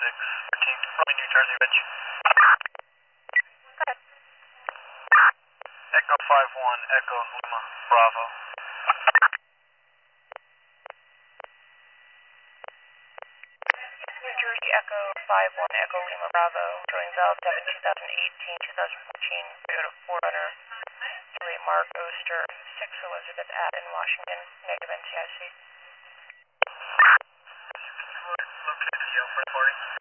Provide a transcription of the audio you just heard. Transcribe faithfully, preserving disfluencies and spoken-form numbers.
six thirteen, Raleigh, New Jersey, Ridge. Echo five one, Echo Lima, Bravo. New Jersey, Echo five one, Echo Lima, Bravo. Join Valve Devon twenty eighteen twenty fourteen, Toyota four runner. Juliet Mark Oster, six Elizabeth Aden, Washington, negative N T I C. Located the Yale for reporting.